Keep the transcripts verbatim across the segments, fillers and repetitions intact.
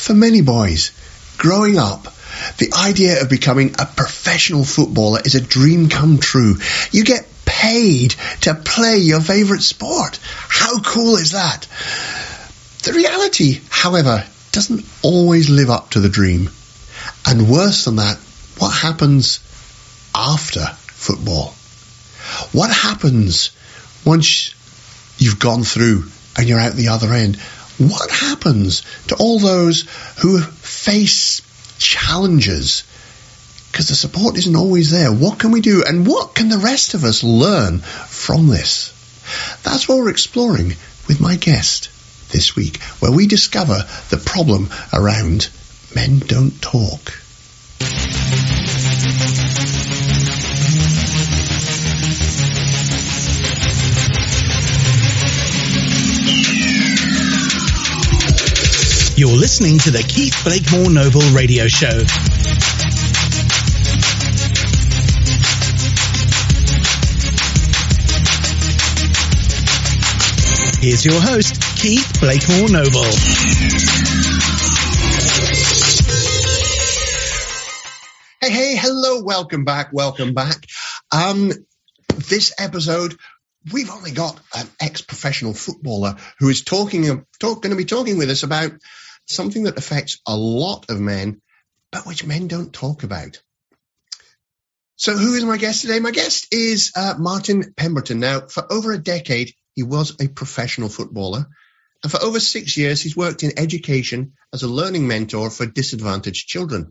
For many boys, growing up, the idea of becoming a professional footballer is a dream come true. You get paid to play your favourite sport. How cool is that? The reality, however, doesn't always live up to the dream. And worse than that, what happens after football? What happens once you've gone through and you're out the other end? What happens to all those who face challenges because the support isn't always there? What can we do, and what can the rest of us learn from this? That's what we're exploring with my guest this week, where we discover the problem around men don't talk. You're listening to the Keith Blakemore Noble Radio Show. Here's your host, Keith Blakemore Noble. Hey, hey, hello, welcome back, welcome back. Um, this episode, we've only got an ex-professional footballer who is talking, talk, going to be talking with us about something that affects a lot of men, but which men don't talk about. So who is my guest today? My guest is uh, Martin Pemberton. Now, for over a decade, he was a professional footballer. And for over six years, he's worked in education as a learning mentor for disadvantaged children.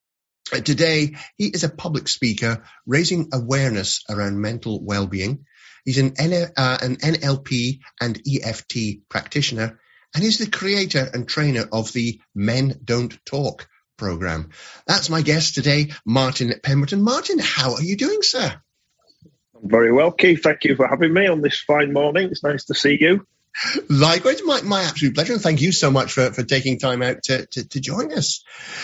Uh, today, he is a public speaker raising awareness around mental well-being. He's an, N- uh, an N L P and E F T practitioner, and he's the creator and trainer of the Men Don't Talk program. That's my guest today, Martin Pemberton. Martin, how are you doing, sir? I'm very well, Keith. Thank you for having me on this fine morning. It's nice to see you. Likewise, my, my absolute pleasure. And thank you so much for, for taking time out to, to, to join us.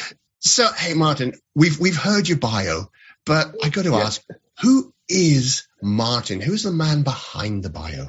So, hey, Martin, we've we've heard your bio, but I got to yeah. ask, who is Martin? Who's the man behind the bio?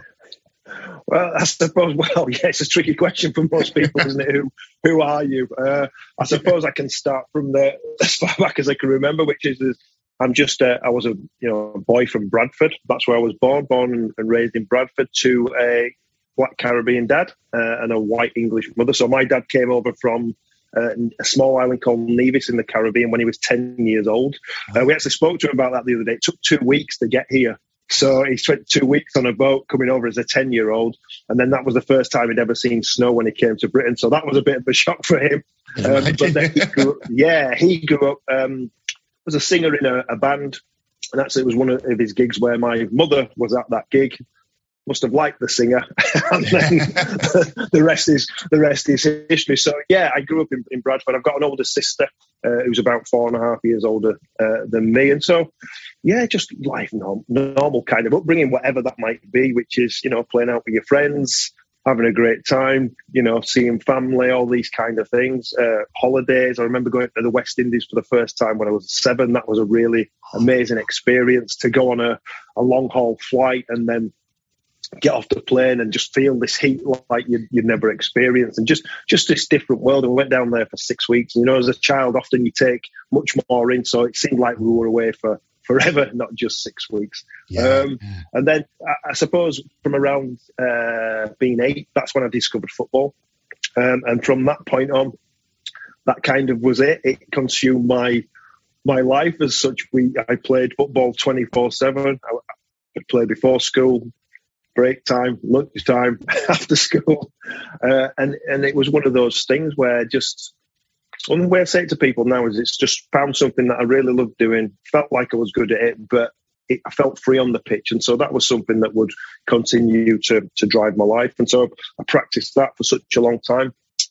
Well, I suppose, well, yeah, it's a tricky question for most people, isn't it? Who who are you? Uh, I suppose I can start from the as far back as I can remember, which is I'm just uh, I was a you know a boy from Bradford. That's where I was born, born and, and raised in Bradford, to a black Caribbean dad uh, and a white English mother. So my dad came over from uh, a small island called Nevis in the Caribbean when he was ten years old. Uh, we actually spoke to him about that the other day. It took two weeks to get here. So he spent two weeks on a boat coming over as a ten-year-old, and then that was the first time he'd ever seen snow when he came to Britain. So that was a bit of a shock for him. Um, but then he grew, yeah, he grew up um, as a singer in a, a band, and actually it was one of his gigs where my mother was at that gig. Must have liked the singer, and then the rest is the rest is history. So yeah, I grew up in, in Bradford. I've got an older sister uh, who's about four and a half years older uh, than me, and so yeah, just life normal, normal kind of upbringing, whatever that might be, which is you know playing out with your friends, having a great time, you know, seeing family, all these kind of things. Uh, holidays. I remember going to the West Indies for the first time when I was seven. That was a really amazing experience to go on a, a long haul flight and then get off the plane and just feel this heat like you'd, you'd never experienced, and just just this different world. And we went down there for six weeks. And, you know, as a child, often you take much more in, so it seemed like we were away for forever, not just six weeks. Yeah, um, yeah. And then I, I suppose from around uh, being eight, that's when I discovered football. Um, and from that point on, that kind of was it. It consumed my my life as such. We I played football twenty-four seven. I, I played before school, break time, lunch time, after school. Uh, and, and it was one of those things where just, one way I say it to people now is it's just found something that I really loved doing, felt like I was good at it, but it, I felt free on the pitch. And so that was something that would continue to, to drive my life. And so I practiced that for such a long time.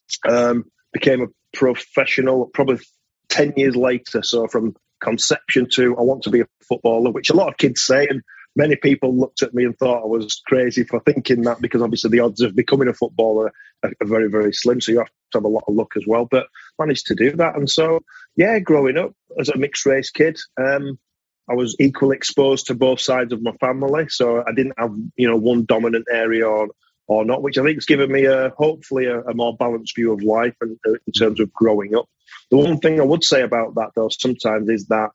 Um, became a professional probably ten years later. So from conception to I want to be a footballer, which a lot of kids say, and many people looked at me and thought I was crazy for thinking that, because obviously the odds of becoming a footballer are, are very, very slim. So you have to have a lot of luck as well. But managed to do that. And so, yeah, growing up as a mixed race kid, um, I was equally exposed to both sides of my family. So I didn't have, you know, one dominant area or or not, which I think has given me a hopefully a, a more balanced view of life and uh, in terms of growing up. The one thing I would say about that, though, sometimes is that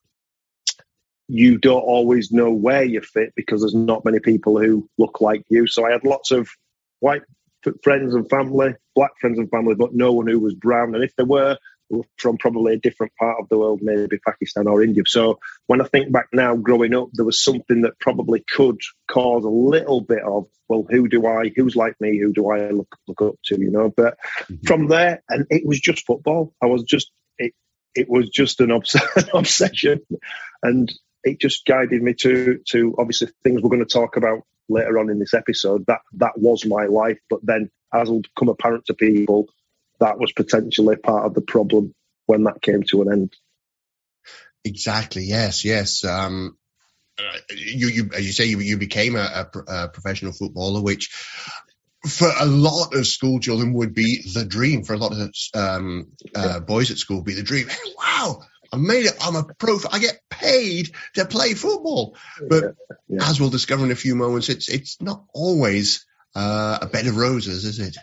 you don't always know where you fit because there's not many people who look like you. So I had lots of white friends and family, black friends and family, but no one who was brown. And if there were, they were from probably a different part of the world, maybe Pakistan or India. So when I think back now, growing up, there was something that probably could cause a little bit of, well, who do I, who's like me, who do I look, look up to, you know? But mm-hmm. from there, and it was just football. I was just, it, it was just an, obs- an obsession. And it just guided me to, to obviously things we're going to talk about later on in this episode. That that was my life, but then as will become apparent to people, that was potentially part of the problem when that came to an end. Exactly. Yes. Yes. Um, you, you, as you say, you, you became a, a, a professional footballer, which for a lot of school children would be the dream. For a lot of um, uh, boys at school, would be the dream. Hey, wow. I made it. I'm a pro. I get paid to play football. But yeah, yeah. as we'll discover in a few moments, it's it's not always uh, a bed of roses, is it?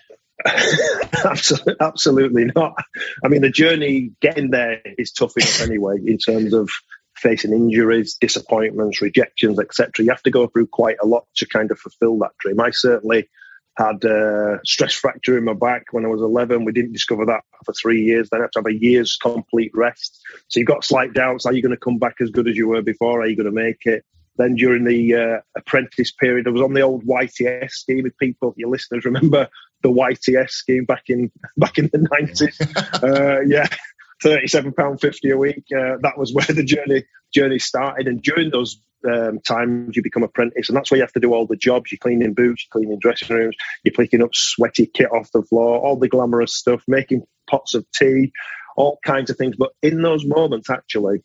absolutely, absolutely not. I mean, the journey getting there is tough enough anyway, in terms of facing injuries, disappointments, rejections, et cetera. You have to go through quite a lot to kind of fulfill that dream. I certainly had a stress fracture in my back when I was eleven. We didn't discover that for three years. Then I had to have a year's complete rest. So you've got slight doubts. Are you going to come back as good as you were before? Are you going to make it? Then during the uh, apprentice period, I was on the old Y T S scheme. If people, your listeners, remember the Y T S scheme back in back in the nineties. uh, yeah, thirty-seven pounds fifty a week. Uh, that was where the journey journey started. And during those Um, times you become apprentice, and that's where you have to do all the jobs. You're cleaning boots, you're cleaning dressing rooms, you're picking up sweaty kit off the floor, all the glamorous stuff, making pots of tea, all kinds of things. But in those moments, actually,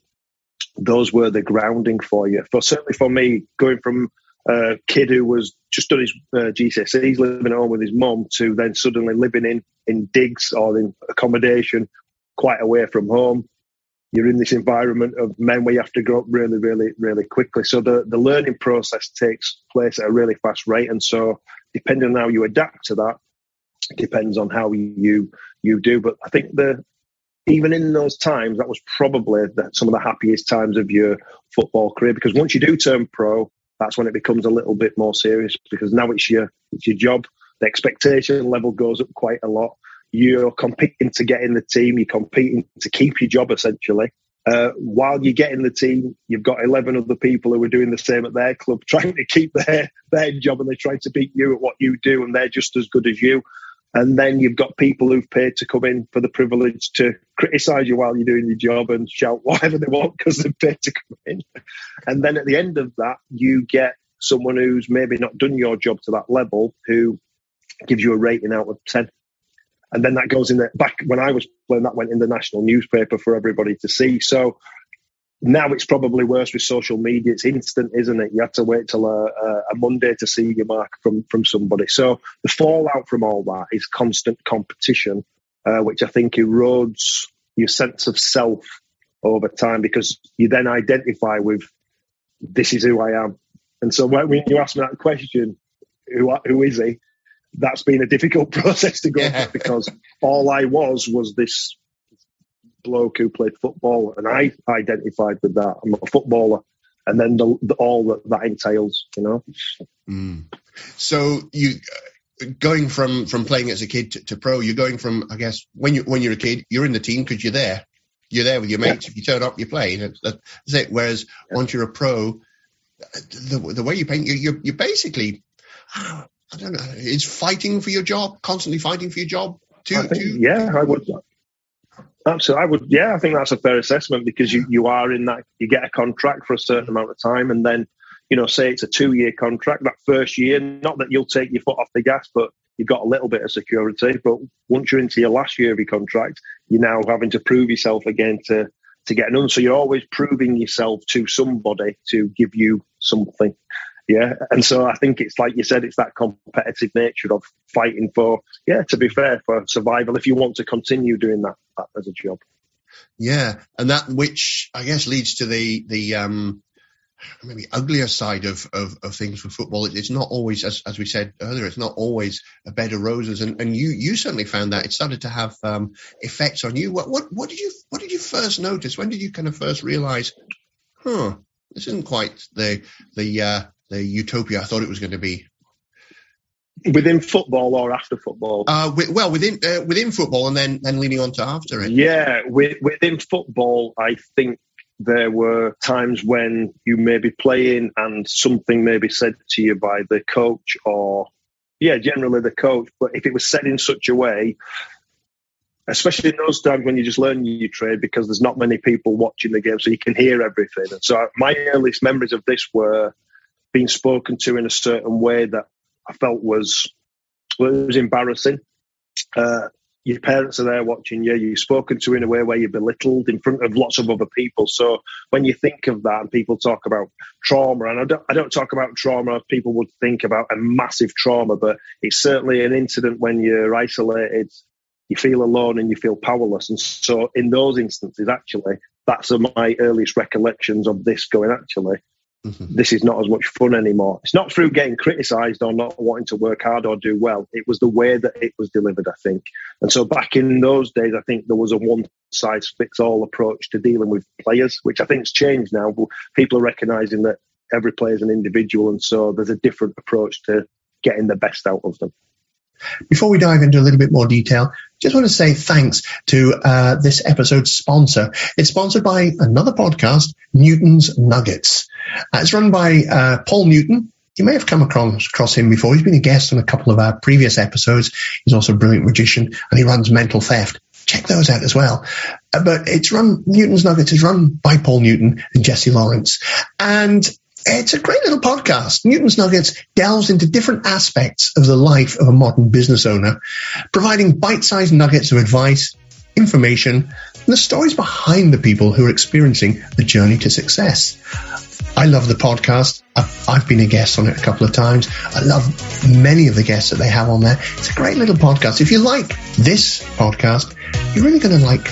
those were the grounding for you. For certainly for me, going from a kid who was just done his uh, G C S Es, living at home with his mum, to then suddenly living in in digs or in accommodation, quite away from home. You're in this environment of men where you have to grow up really, really, really quickly. So the, the learning process takes place at a really fast rate. And so depending on how you adapt to that, depends on how you you do. But I think the even in those times, that was probably the, some of the happiest times of your football career, because once you do turn pro, that's when it becomes a little bit more serious, because now it's your it's your job. The expectation level goes up quite a lot. You're competing to get in the team. You're competing to keep your job, essentially. Uh, while you get in the team, you've got eleven other people who are doing the same at their club, trying to keep their, their job, and they're trying to beat you at what you do, and they're just as good as you. And then you've got people who've paid to come in for the privilege to criticise you while you're doing your job and shout whatever they want because they've paid to come in. And then at the end of that, you get someone who's maybe not done your job to that level, who gives you a rating out of ten. And then that goes in the back when I was playing, that went in the national newspaper for everybody to see. So now it's probably worse with social media. It's instant, isn't it? You have to wait till a, a Monday to see your mark from, from somebody. So the fallout from all that is constant competition, uh, which I think erodes your sense of self over time, because you then identify with, this is who I am. And so when you ask me that question, who, who is he? That's been a difficult process to go yeah. through, because all I was was this bloke who played football, and I identified with that. I'm a footballer, and then the, the, all that, that entails, you know. Mm. So you going from, from playing as a kid to, to pro, you're going from, I guess, when you when you're a kid, you're in the team because you're there, you're there with your mates. Yeah. If you turn up, you play. That's, that's it. Whereas yeah. once you're a pro, the the way you paint, you you're, you're basically. I don't know. It's fighting for your job, constantly fighting for your job. To, I think, to, yeah, I would. Absolutely, I would. Yeah, I think that's a fair assessment, because you, you are in that. You get a contract for a certain amount of time, and then, you know, say it's a two-year contract. That first year, not that you'll take your foot off the gas, but you've got a little bit of security. But once you're into your last year of your contract, you're now having to prove yourself again to to get another. So you're always proving yourself to somebody to give you something. Yeah, and so I think it's like you said, it's that competitive nature of fighting for, yeah, to be fair, for survival, if you want to continue doing that, that as a job. Yeah, and that which I guess leads to the the um maybe uglier side of, of, of things for football. It's not always, as, as we said earlier, it's not always a bed of roses. And, and you, you certainly found that it started to have um, effects on you. What, what, what did you, what did you first notice? When did you kind of first realize, huh, this isn't quite the, the, uh, the utopia I thought it was going to be? Within football or after football? Uh, with, well, within, uh, within football and then, then leading on to after it. Yeah, with, within football, I think there were times when you may be playing and something may be said to you by the coach or, yeah, generally the coach. But if it was said in such a way, especially in those times when you just learn your trade because there's not many people watching the game, so you can hear everything. And so my earliest memories of this were being spoken to in a certain way that I felt was, well, it was embarrassing. Uh, Your parents are there watching you. You're spoken to in a way where you're belittled in front of lots of other people. So when you think of that and people talk about trauma, and I don't, I don't talk about trauma as people would think about a massive trauma, but it's certainly an incident when you're isolated, you feel alone and you feel powerless. And so in those instances, actually, that's my earliest recollections of this going, actually, mm-hmm. This is not as much fun anymore. It's not through getting criticised or not wanting to work hard or do well. It was the way that it was delivered, I think. And so back in those days, I think there was a one-size-fits-all approach to dealing with players, which I think has changed now. People are recognising that every player is an individual, and so there's a different approach to getting the best out of them. Before we dive into a little bit more detail, just want to say thanks to uh, this episode's sponsor. It's sponsored by another podcast, Newton's Nuggets. Uh, it's run by uh, Paul Newton. You may have come across, across him before. He's been a guest on a couple of our previous episodes. He's also a brilliant magician, and he runs Mental Theft. Check those out as well. Uh, but it's run, Newton's Nuggets is run by Paul Newton and Jesse Lawrence. And it's a great little podcast. Newton's Nuggets delves into different aspects of the life of a modern business owner, providing bite-sized nuggets of advice, information, and the stories behind the people who are experiencing the journey to success. I love the podcast. I've, I've been a guest on it a couple of times. I love many of the guests that they have on there. It's a great little podcast. If you like this podcast, you're really going to like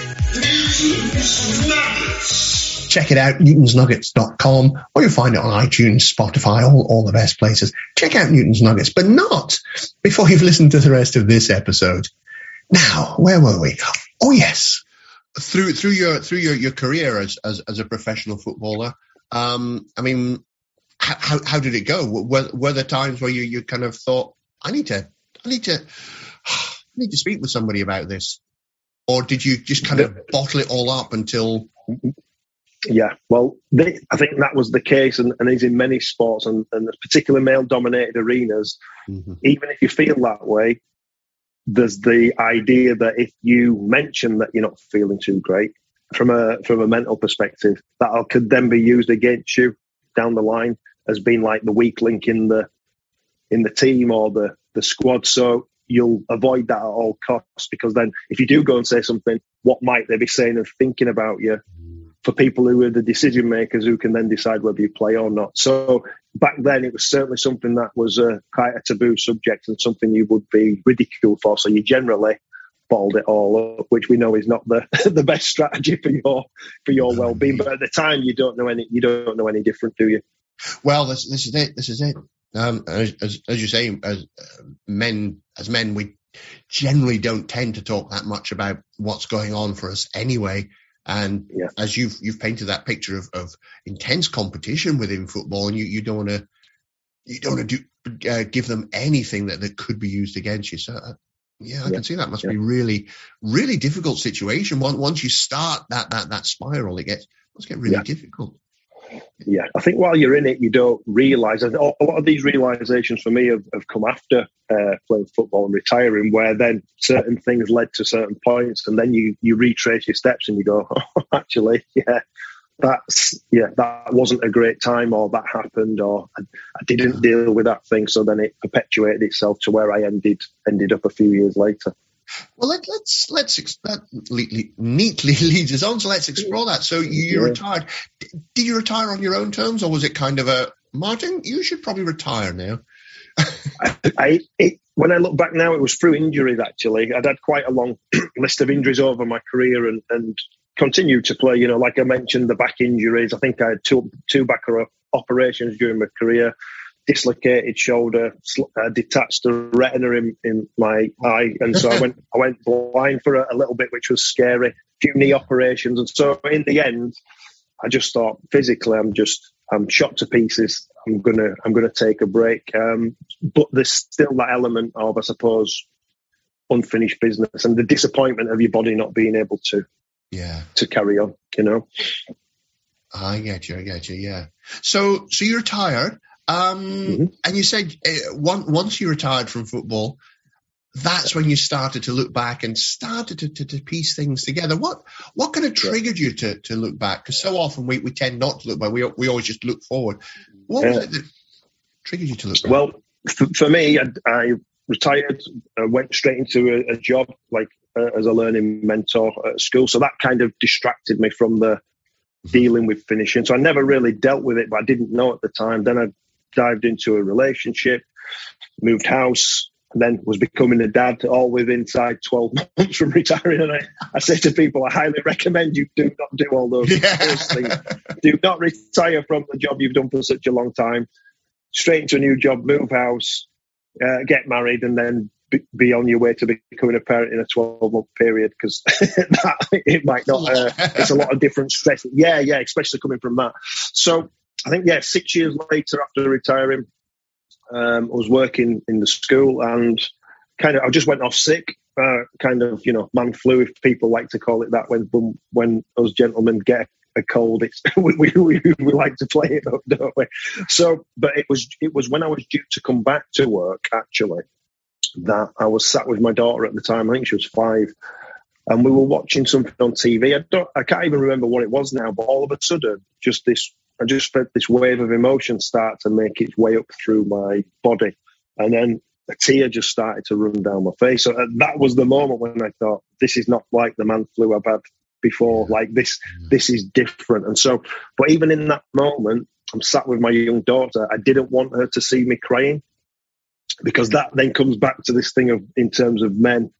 Newton's Nuggets. Check it out, newtons nuggets dot com, or you'll find it on iTunes, Spotify, all, all the best places. Check out Newton's Nuggets, but not before you've listened to the rest of this episode. Now, where were we? Oh, yes. Through through your through your, your career as, as as a professional footballer, um, I mean, how, how how did it go? Were were there times where you, you kind of thought, I need to I need to I need to speak with somebody about this, or did you just kind of bottle it all up until? Yeah, well, they, I think that was the case, and, and is in many sports, and, and particularly male-dominated arenas. Mm-hmm. Even if you feel that way, there's the idea that if you mention that you're not feeling too great, from a from a mental perspective, that could then be used against you down the line as being like the weak link in the in the team or the the squad. So you'll avoid that at all costs, because then if you do go and say something, what might they be saying and thinking about you? For people who are the decision makers who can then decide whether you play or not. So back then it was certainly something that was a, quite a taboo subject and something you would be ridiculed for. So you generally bottled it all up, which we know is not the the best strategy for your for your well-being. But at the time, you don't know any you don't know any different, do you? Well, this this is it. This is it. Um, as, as as you say, as uh, men as men, we generally don't tend to talk that much about what's going on for us anyway. And yeah. as you've you've painted that picture of, of intense competition within football, and you, you don't want to you don't want to do uh, give them anything that, that could be used against you. So uh, yeah, I yeah. can see that must yeah. be really really difficult situation. Once once you start that that that spiral, it gets must get really yeah. difficult. Yeah, I think while you're in it, you don't realise. A lot of these realisations for me have, have come after uh, playing football and retiring, where then certain things led to certain points, and then you, you retrace your steps and you go, oh, actually, yeah, that's yeah, that wasn't a great time, or that happened, or I, I didn't deal with that thing. So then it perpetuated itself to where I ended ended up a few years later. Well, let, let's let's that neatly leads us on. So let's explore that. So you, you yeah. retired. Did you retire on your own terms, or was it kind of a Martin? You should probably retire now. I, I it, when I look back now, it was through injuries. Actually, I'd had quite a long list of injuries over my career, and and continued to play. You know, like I mentioned, the back injuries. I think I had two two back operations during my career. Dislocated shoulder, uh, detached the retina in, in my eye, and so I went I went blind for a, a little bit, which was scary. A few knee operations, and so in the end, I just thought physically, I'm just I'm shot to pieces. I'm gonna I'm gonna take a break. Um, but there's still that element of, I suppose, unfinished business and the disappointment of your body not being able to yeah to carry on. You know. I get you. I get you. Yeah. So so you're retired. Um, mm-hmm. And you said uh, one, once you retired from football, that's when you started to look back and started to, to, to piece things together. What what kind of triggered you to, to look back? Because so often we, we tend not to look back. We we always just look forward. What was uh, it that triggered you to look back? Well, for, for me, I, I retired, I went straight into a, a job like uh, as a learning mentor at school. So that kind of distracted me from the mm-hmm. dealing with finishing. So I never really dealt with it, but I didn't know at the time. Then I dived into a relationship, moved house, and then was becoming a dad, all within inside twelve months from retiring. And I, I say to people, I highly recommend you do not do all those, yeah. those things. Do not retire from the job you've done for such a long time. Straight into a new job, move house, uh, get married, and then be, be on your way to becoming a parent in a twelve-month period, because it might not, uh, it's a lot of different stress. Yeah, yeah, especially coming from that. So, I think, yeah, six years later after retiring, um, I was working in the school and kind of, I just went off sick, uh, kind of, you know, man flu, if people like to call it that, when when those gentlemen get a cold, it's we, we, we like to play it up, don't we? So, but it was, it was when I was due to come back to work, actually, that I was sat with my daughter at the time. I think she was five. And we were watching something on T V. I don't, I can't even remember what it was now, but all of a sudden, just this, I just felt this wave of emotion start to make its way up through my body. And then a tear just started to run down my face. So that was the moment when I thought, this is not like the man flu I've had before. Like this, this is different. And so, but even in that moment, I'm sat with my young daughter. I didn't want her to see me crying, because that then comes back to this thing of, in terms of men,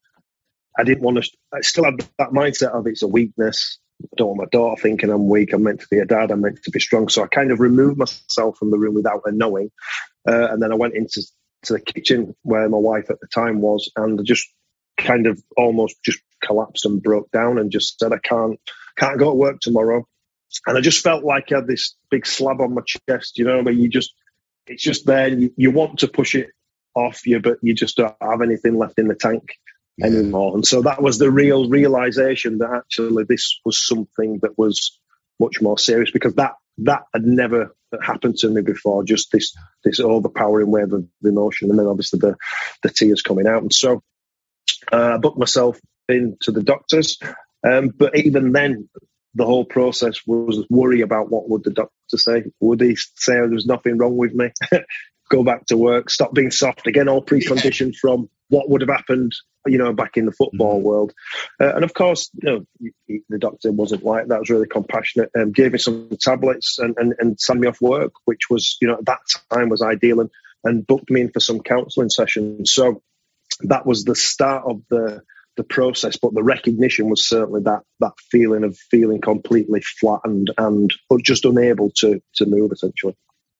I didn't want to, I still had that mindset of it's a weakness. I don't want my daughter thinking I'm weak. I'm meant to be a dad. I'm meant to be strong. So I kind of removed myself from the room without her knowing. Uh, and then I went into to the kitchen where my wife at the time was, and just kind of almost just collapsed and broke down and just said, I can't, can't go to work tomorrow. And I just felt like I had this big slab on my chest, you know, where you just, it's just there. You, you want to push it off you, but you just don't have anything left in the tank anymore. And so that was the real realization that actually this was something that was much more serious, because that that had never happened to me before, just this this overpowering wave of emotion, and then obviously the the tears coming out. And so uh, I booked myself into the doctors, um, but even then the whole process was worry about what would the doctor say. Would he say there was nothing wrong with me? Go back to work, stop being soft again, all preconditioned yeah. from what would have happened, you know, back in the football mm-hmm. world. Uh, and of course, you know, the doctor wasn't like that. Was really compassionate and um, gave me some tablets and, and, and signed me off work, which was, you know, at that time was ideal, and, and booked me in for some counselling sessions. So that was the start of the the process. But the recognition was certainly that that feeling of feeling completely flattened and just unable to to move, essentially.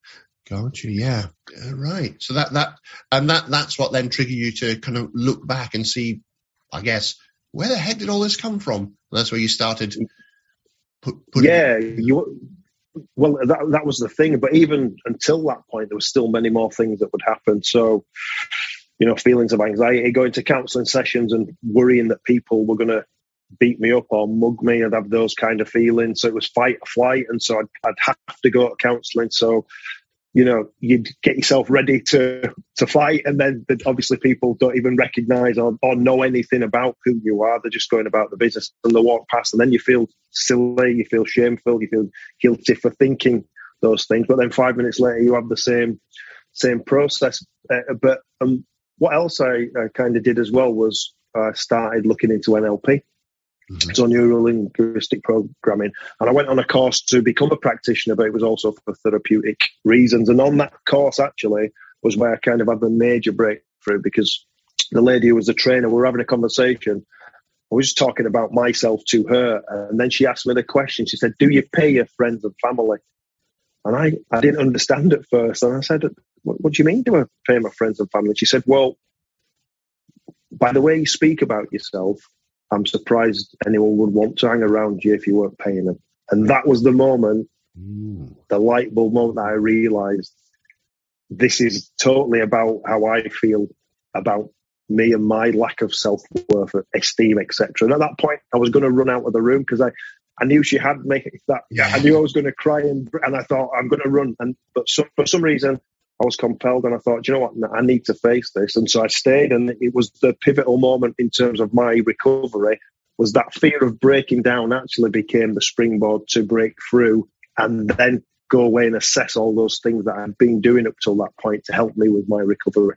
Got you, yeah, uh, right. So that that and that that's what then triggered you to kind of look back and see, I guess, where the heck did all this come from? And that's where you started. Put, yeah, you. Well, that that was the thing. But even until that point, there were still many more things that would happen. So, you know, feelings of anxiety, going to counselling sessions and worrying that people were going to beat me up or mug me. I'd have those kind of feelings. So it was fight or flight, and so I'd, I'd have to go to counselling. So, you know, you'd get yourself ready to to fight, and then obviously people don't even recognise or, or know anything about who you are. They're just going about the business, and they walk past, and then you feel silly, you feel shameful, you feel guilty for thinking those things. But then five minutes later, you have the same same process. Uh, but um, what else I, I kind of did as well was I started looking into N L P. Mm-hmm. So neuro-linguistic programming. And I went on a course to become a practitioner, but it was also for therapeutic reasons. And on that course, actually, was where I kind of had the major breakthrough, because the lady who was the trainer, we were having a conversation. I was just talking about myself to her. And then she asked me the question. She said, do you pay your friends and family? And I, I didn't understand at first. And I said, what, what do you mean do I pay my friends and family? She said, well, by the way you speak about yourself, I'm surprised anyone would want to hang around you if you weren't paying them. And that was the moment, mm. the light bulb moment that I realised this is totally about how I feel about me and my lack of self-worth, esteem, et cetera. And at that point, I was going to run out of the room because I, I knew she had made that. Yeah. I knew I was going to cry, and, and I thought, I'm going to run. And But some, for some reason, I was compelled, and I thought, you know what, I need to face this. And so I stayed, and it was the pivotal moment in terms of my recovery, was that fear of breaking down actually became the springboard to break through and then go away and assess all those things that I'd been doing up till that point to help me with my recovery.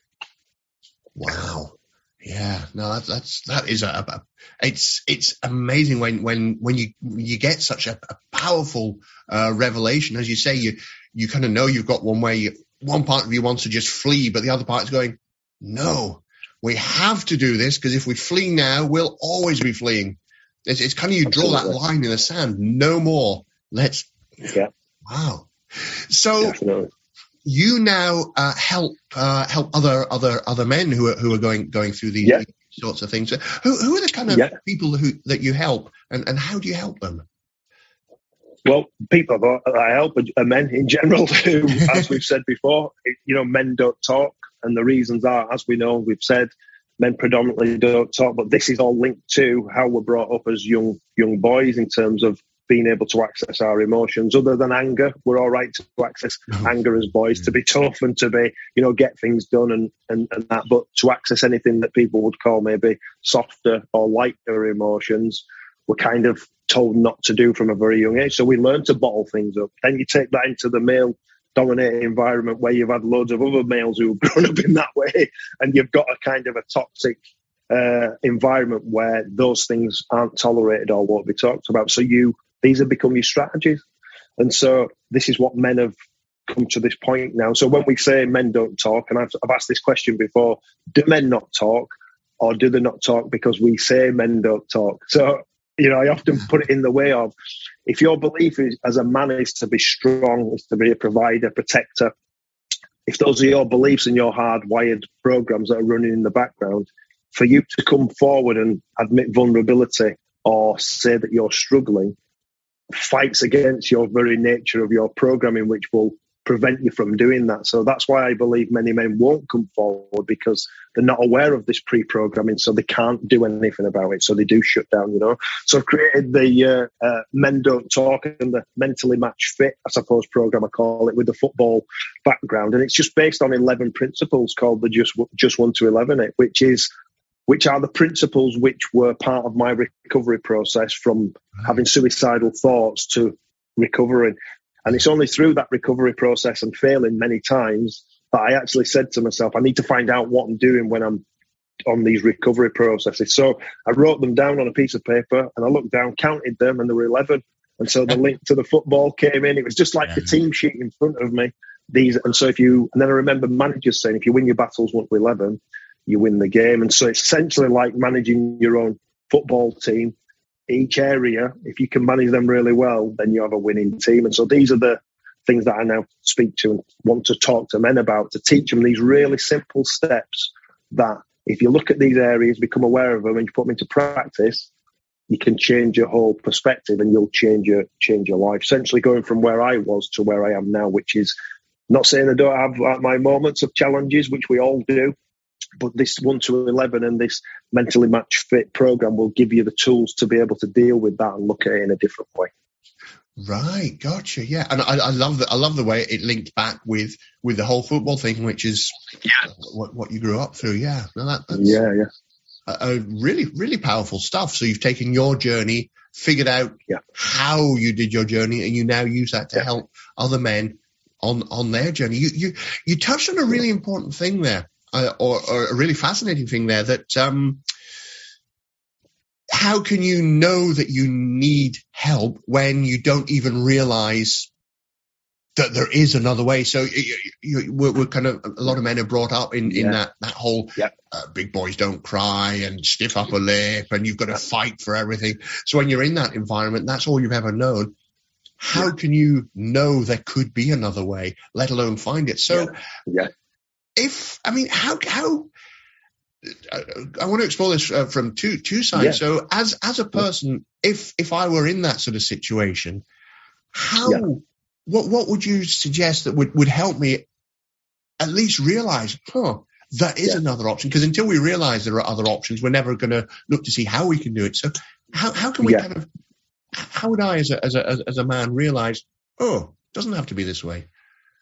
Wow. Yeah, no, that's, that's that is a, a it's it's amazing when when when you you get such a, a powerful uh, revelation, as you say, you you kind of know you've got one way, you, one part of you wants to just flee, but the other part is going, no, we have to do this because if we flee now, we'll always be fleeing. It's, it's kind of you draw Absolutely. That line in the sand, no more. Let's yeah. Wow. So. Definitely. You now uh, help uh, help other other other men who are who are going going through these, yeah. these sorts of things. So who who are the kind of yeah. people who that you help, and, and how do you help them? Well, people that I help are men in general who, as we've said before, you know, men don't talk, and the reasons are, as we know, we've said, men predominantly don't talk. But this is all linked to how we're brought up as young young boys in terms of being able to access our emotions. Other than anger, we're all right to access oh. anger as boys, to be tough and to be, you know, get things done and, and, and that. But to access anything that people would call maybe softer or lighter emotions, we're kind of told not to do from a very young age. So we learn to bottle things up. Then you take that into the male-dominated environment where you've had loads of other males who've grown up in that way, and you've got a kind of a toxic uh, environment where those things aren't tolerated or won't be talked about. So you These have become your strategies. And so this is what men have come to this point now. So when we say men don't talk, and I've, I've asked this question before, do men not talk, or do they not talk because we say men don't talk? So, you know, I often put it in the way of, if your belief is, as a man is to be strong, is to be a provider, protector, if those are your beliefs and your hardwired programs that are running in the background, for you to come forward and admit vulnerability or say that you're struggling, fights against your very nature of your programming, which will prevent you from doing that. So that's why I believe many men won't come forward, because they're not aware of this pre-programming, so they can't do anything about it. So they do shut down, you know. So I've created the uh, uh, Men Don't Talk and the Mentally Match Fit, I suppose, program, I call it, with the football background. And it's just based on eleven principles called the Just, Just one to eleven, it, which is which are the principles which were part of my recovery process from having suicidal thoughts to recovering. And it's only through that recovery process and failing many times that I actually said to myself, I need to find out what I'm doing when I'm on these recovery processes. So I wrote them down on a piece of paper, and I looked down, counted them, and there were eleven. And so the link to the football came in. It was just like yeah. the team sheet in front of me. These, and so if you, and then I remember managers saying, if you win your battles one to eleven, you win the game. And so it's essentially like managing your own football team. Each area, if you can manage them really well, then you have a winning team. And so these are the things that I now speak to and want to talk to men about, to teach them these really simple steps that if you look at these areas, become aware of them, and you put them into practice, you can change your whole perspective and you'll change your change your life. Essentially going from where I was to where I am now, which is not saying I don't have like, my moments of challenges, which we all do, but this one to eleven and this Mentally Match Fit program will give you the tools to be able to deal with that and look at it in a different way. Right, gotcha. Yeah, and I, I love that. I love the way it linked back with with the whole football thing, which is yeah. what what you grew up through. Yeah, no, that, that's yeah, yeah, a, a really really powerful stuff. So you've taken your journey, figured out yeah. how you did your journey, and you now use that to yeah. help other men on on their journey. You you you touched on a really important thing there. Uh, or, or a really fascinating thing there, that um, how can you know that you need help when you don't even realize that there is another way? So you, you, we're, we're kind of, a lot of men are brought up in, in yeah. that, that whole yeah. uh, big boys don't cry and stiff upper lip and you've got to fight for everything. So when you're in that environment, that's all you've ever known. how yeah. can you know there could be another way, let alone find it? So, yeah. yeah. if I mean, how how I want to explore this uh, from two two sides. Yeah. So, as as a person, if if I were in that sort of situation, how Yeah. what what would you suggest that would would help me at least realize, huh, that is Yeah. another option? Because until we realize there are other options, we're never going to look to see how we can do it. So, how how can we Yeah. kind of how would I, as a as a as a man, realize, oh, it doesn't have to be this way?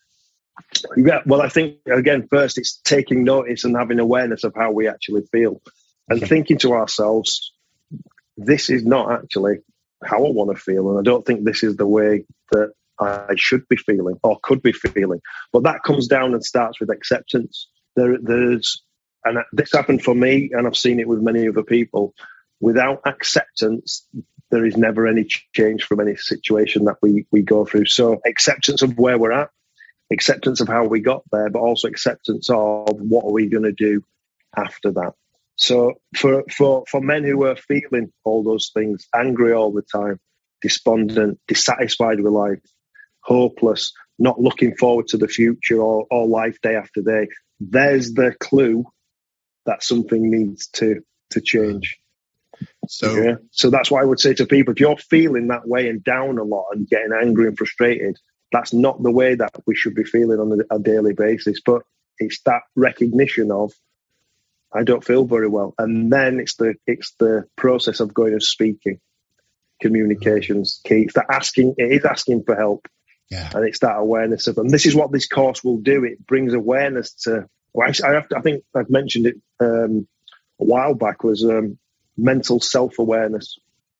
Yeah, well, I think, again, first it's taking notice and having awareness of how we actually feel and Mhm. thinking to ourselves, this is not actually how I want to feel. And I don't think this is the way that I should be feeling or could be feeling. But that comes down and starts with acceptance. There, there's, and this happened for me, and I've seen it with many other people. Without acceptance, there is never any change from any situation that we, we go through. So acceptance of where we're at, acceptance of how we got there, but also acceptance of what are we going to do after that. So for, for, for men who are feeling all those things, angry all the time, despondent, dissatisfied with life, hopeless, not looking forward to the future or, or life day after day, there's the clue that something needs to, to change. So, yeah. So that's why I would say to people, if you're feeling that way and down a lot and getting angry and frustrated, that's not the way that we should be feeling on a, a daily basis. But it's that recognition of, I don't feel very well. And then it's the it's the process of going and speaking. Communications key. It's that asking, it is asking for help. yeah, And it's that awareness of, and this is what this course will do. It brings awareness to, well, actually, I, have to, I think I've mentioned it um, a while back, was um, mental self-awareness.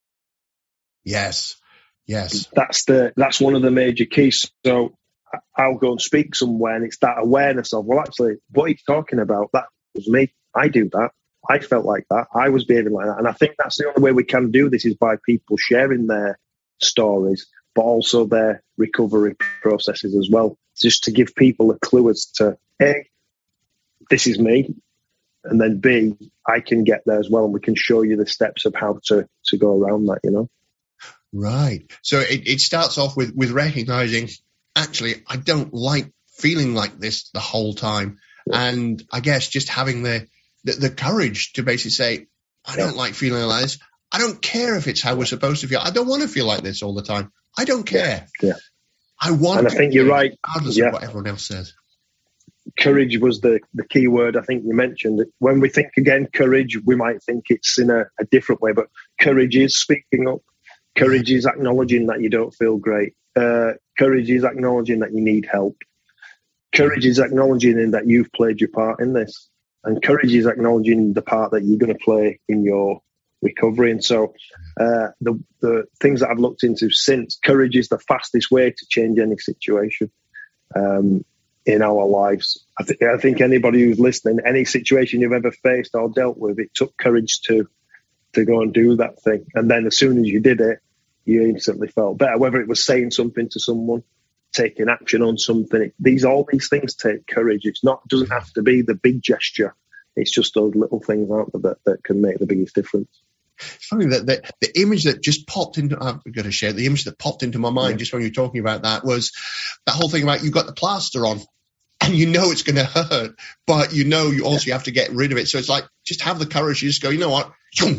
yes, yes, That's the that's one of the major keys. So I'll go and speak somewhere, and it's that awareness of, well, actually, what he's talking about, that was me. I do that. I felt like that. I was behaving like that. And I think that's the only way we can do this is by people sharing their stories, but also their recovery processes as well, just to give people a clue as to, A, this is me, and then B, I can get there as well, and we can show you the steps of how to, to go around that, you know? right. So it, it starts off with, with recognizing, actually, I don't like feeling like this the whole time. Yeah. And I guess just having the, the, the courage to basically say, I Yeah. don't like feeling like this. I don't care if it's how we're supposed to feel. I don't want to feel like this all the time. I don't care. Yeah. I want And I to think you're feel right. regardless Yeah. of what everyone else says. Courage was the, the key word I think you mentioned. When we think again courage, we might think it's in a, a different way, but courage is speaking up. Courage is acknowledging that you don't feel great. Uh, courage is acknowledging that you need help. Courage is acknowledging that you've played your part in this. And courage is acknowledging the part that you're going to play in your recovery. And so uh, the, the things that I've looked into since, courage is the fastest way to change any situation. Um, in our lives. I, th- I think anybody who's listening, any situation you've ever faced or dealt with, it took courage to to go and do that thing. And then as soon as you did it, you instantly felt better, whether it was saying something to someone, taking action on something. It, these all these things take courage. It's not doesn't have to be the big gesture. It's just those little things, aren't there, that, that can make the biggest difference. It's funny that the, the image that just popped into, I've got to share, the image that popped into my mind Yeah. just when you were talking about that was that whole thing about you've got the plaster on and you know it's going to hurt, but you know you also have to get rid of it. So it's like, just have the courage to just go, you know what?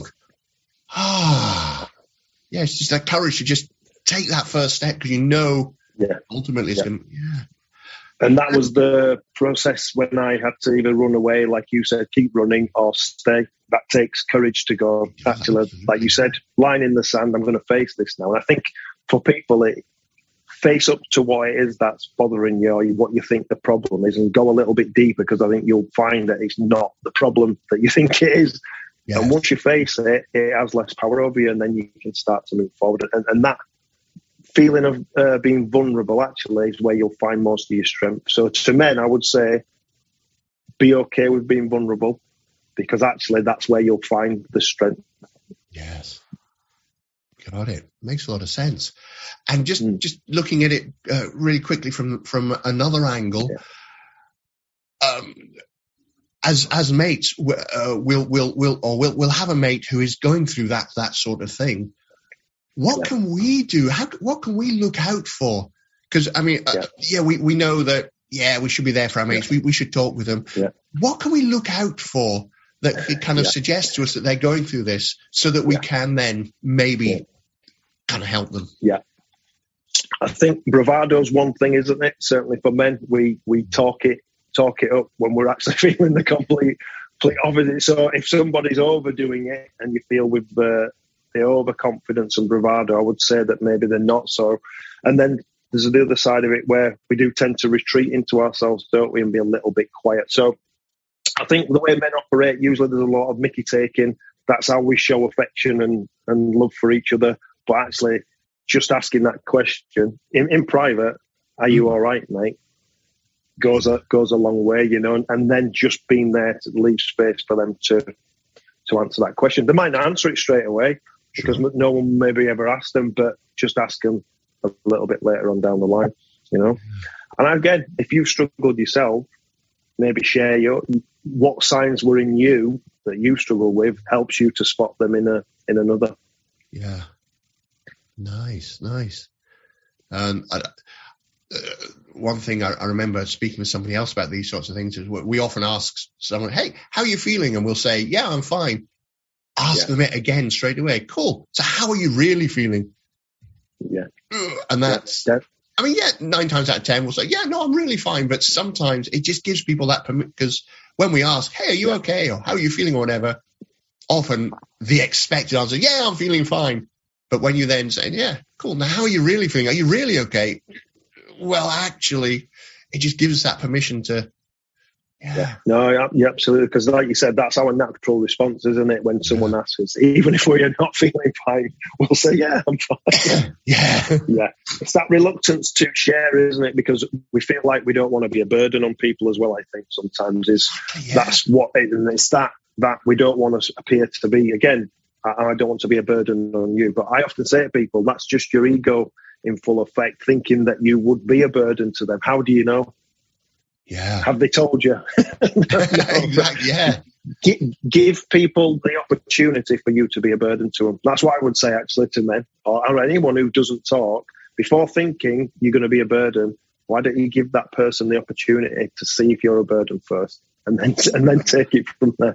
Ah, yeah, it's just that courage to just take that first step because you know Yeah. ultimately it's Yeah. going to, yeah. And that was the process when I had to either run away, like you said, keep running, or stay. That takes courage to go, actually, like you said, line in the sand, I'm going to face this now. And I think for people, it face up to what it is that's bothering you or what you think the problem is and go a little bit deeper, because I think you'll find that it's not the problem that you think it is. Yes. And once you face it, it has less power over you, and then you can start to move forward. And, and that feeling of uh, being vulnerable actually is where you'll find most of your strength. So to men, I would say be okay with being vulnerable, because actually that's where you'll find the strength. Yes. Got it. Makes a lot of sense. And just, Mm. just looking at it uh, really quickly from, from another angle, Yeah. um, as as mates, uh, we'll we'll we'll or we'll we'll have a mate who is going through that that sort of thing. what yeah. can we do? How, what can we look out for? Because, I mean, yeah, uh, yeah we, we know that, yeah, we should be there for our mates. Yeah. We, we should talk with them. Yeah. What can we look out for that it kind of yeah. suggests to us that they're going through this so that we yeah. can then maybe yeah. kind of help them? Yeah. I think bravado's one thing, isn't it? Certainly for men, we, we talk it talk it up when we're actually feeling the complete, complete opposite. So if somebody's overdoing it and you feel with the, the overconfidence and bravado, I would say that maybe they're not so. And then there's the other side of it where we do tend to retreat into ourselves, don't we, and be a little bit quiet. So I think the way men operate, usually there's a lot of mickey taking. That's how we show affection and, and love for each other. But actually, just asking that question in, in private, are you all right, mate? Goes a, goes a long way, you know, and, and then just being there to leave space for them to to answer that question. They might not answer it straight away because sure. no one maybe ever asked them, but just ask them a little bit later on down the line, you know. And again, if you've struggled yourself, maybe share your what signs were in you that you struggle with helps you to spot them in a in another. Yeah, nice, nice. Um, I, uh, one thing I, I remember speaking with somebody else about these sorts of things is we often ask someone, "Hey, how are you feeling?" And we'll say, "Yeah, I'm fine." Ask yeah. them it again straight away. Cool. So, how are you really feeling? Yeah. And that's, yeah. I mean, yeah, nine times out of ten, we'll say, yeah, no, I'm really fine. But sometimes it just gives people that permission because when we ask, hey, are you okay? Or how are you feeling or whatever, often the expected answer, yeah, I'm feeling fine. But when you then say, yeah, cool. Now, how are you really feeling? Are you really okay? Well, actually, it just gives us that permission to, yeah. yeah. No, yeah, absolutely. Because like you said, that's our natural response, isn't it? When someone yeah. asks us, even if we're not feeling fine, we'll say, yeah, I'm fine. yeah. Yeah. It's that reluctance to share, isn't it? Because we feel like we don't want to be a burden on people as well, I think sometimes is yeah. that's what it, and it's that, that we don't want to appear to be, again, I, I don't want to be a burden on you. But I often say to people, that's just your ego in full effect, thinking that you would be a burden to them. How do you know? Yeah. Have they told you? no, exactly. Yeah. Give, give people the opportunity for you to be a burden to them. That's what I would say, actually, to men or, or anyone who doesn't talk. Before thinking you're going to be a burden, why don't you give that person the opportunity to see if you're a burden first, and then and then take it from there?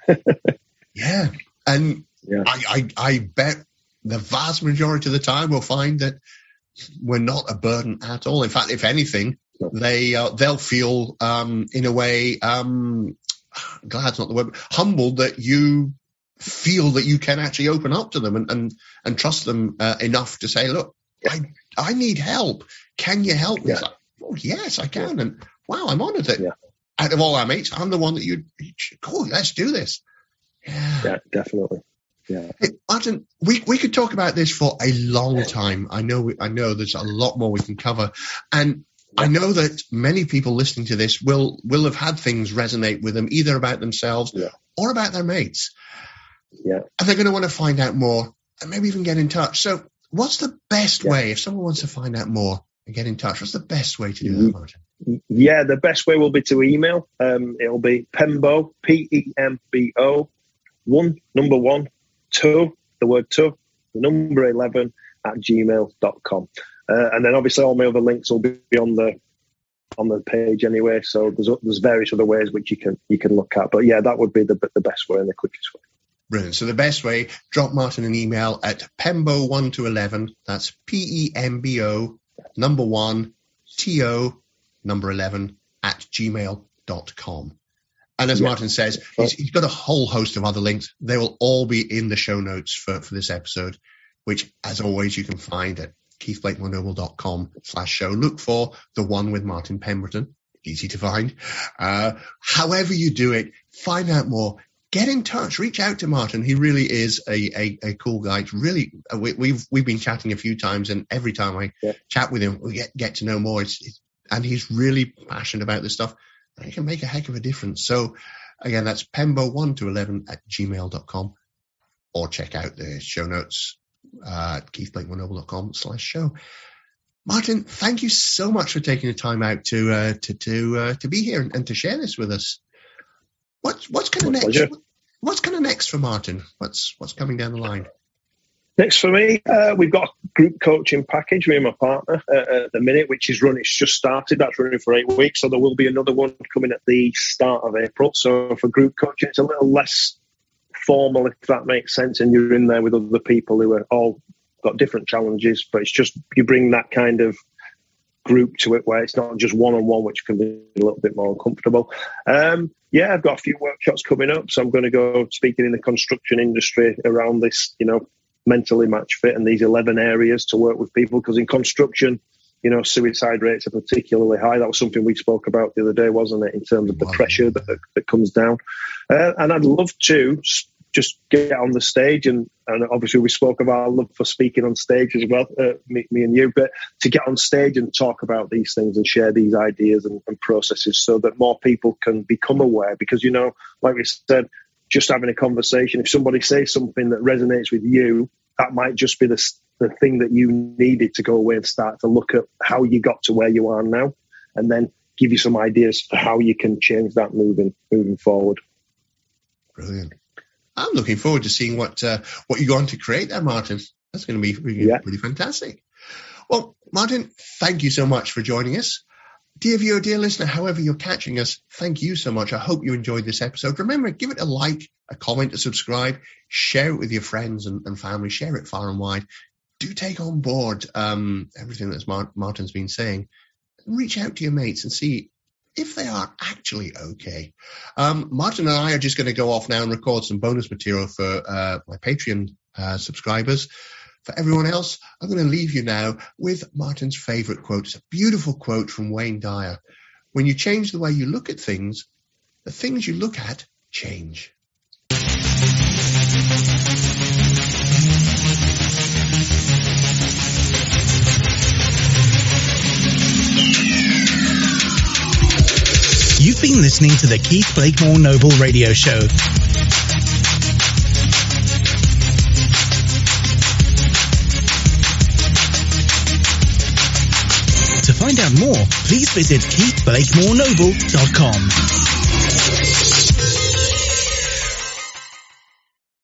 yeah, and yeah. I, I I bet the vast majority of the time we'll find that we're not a burden at all. In fact, if anything. They uh, they'll feel um, in a way um, glad's not the word, humbled that you feel that you can actually open up to them and and, and trust them uh, enough to say, look, I I need help. Can you help me? Yeah. Like, oh yes, I can. And wow, I'm honoured that yeah. out of all our mates, I'm the one that you. Cool, let's do this. Yeah, yeah, definitely. Yeah, hey, Martin, we we could talk about this for a long time. I know we, I know there's a lot more we can cover, and. I know that many people listening to this will will have had things resonate with them, either about themselves yeah. or about their mates. Yeah. And they're going to want to find out more and maybe even get in touch. So what's the best yeah. way, if someone wants to find out more and get in touch, what's the best way to do that, Martin? Yeah, the best way will be to email. Um, it'll be Pembo, P E M B O, one, number one, two, the word two, the number eleven at gmail dot com. Uh, and then obviously all my other links will be on the on the page anyway. So there's there's various other ways which you can you can look at. But yeah, that would be the the best way and the quickest way. Brilliant. So the best way, drop Martin an email at Pembo one to eleven. That's P E M B O number one T O number eleven at gmail dot com. And as yeah. Martin says, he's, he's got a whole host of other links. They will all be in the show notes for, for this episode, which as always you can find at keith blakemore noble dot com slash show. Look for the one with Martin Pemberton. Easy to find. Uh, however you do it, find out more. Get in touch. Reach out to Martin. He really is a, a, a cool guy. It's really, we, we've we've been chatting a few times, and every time I yeah. chat with him, we get, get to know more. It's, it's, and he's really passionate about this stuff. And he can make a heck of a difference. So, again, that's Pembo one to eleven at gmail dot com. Or check out the show notes uh, at keith blakemore noble dot com slash show. Martin, thank you so much for taking the time out to uh, to to uh, to be here and, and to share this with us. What's what's kind of next? Pleasure. What's kind of next for Martin? What's what's coming down the line? Next for me, uh, we've got a group coaching package, me and my partner, uh, at the minute, which is running. It's just started. That's running for eight weeks. So there will be another one coming at the start of April. So for group coaching, it's a little less formal, if that makes sense. And you're in there with other people who are all got different challenges. But it's just, you bring that kind of group to it where it's not just one-on-one, which can be a little bit more uncomfortable. Um, yeah, I've got a few workshops coming up. So I'm going to go speaking in the construction industry around this, you know, mentally match fit and these eleven areas to work with people, because in construction, you know, suicide rates are particularly high. That was something we spoke about the other day, wasn't it, in terms of the pressure that, that comes down. Uh, and I'd love to just get on the stage, and, and obviously we spoke about our love for speaking on stage as well, uh, me, me and you, but to get on stage and talk about these things and share these ideas and, and processes so that more people can become aware. Because, you know, like we said, just having a conversation, if somebody says something that resonates with you, that might just be the, the thing that you needed to go away and start to look at how you got to where you are now, and then give you some ideas for how you can change that moving moving forward. Brilliant. I'm looking forward to seeing what uh, what you're going to create there, Martin. That's going to be really, yeah. really fantastic. Well, Martin, thank you so much for joining us. Dear viewer, dear listener, however you're catching us, thank you so much. I hope you enjoyed this episode. Remember, give it a like, a comment, a subscribe, share it with your friends and, and family, share it far and wide. Do take on board um, everything that Mar- Martin's been saying. Reach out to your mates and see if they are actually okay. Um, Martin and I are just going to go off now and record some bonus material for uh, my Patreon uh, subscribers. For everyone else, I'm going to leave you now with Martin's favorite quote. It's a beautiful quote from Wayne Dyer. When you change the way you look at things, the things you look at change. You've been listening to the Keith Blakemore Noble Radio Show. To find out more, please visit keith blakemore noble dot com.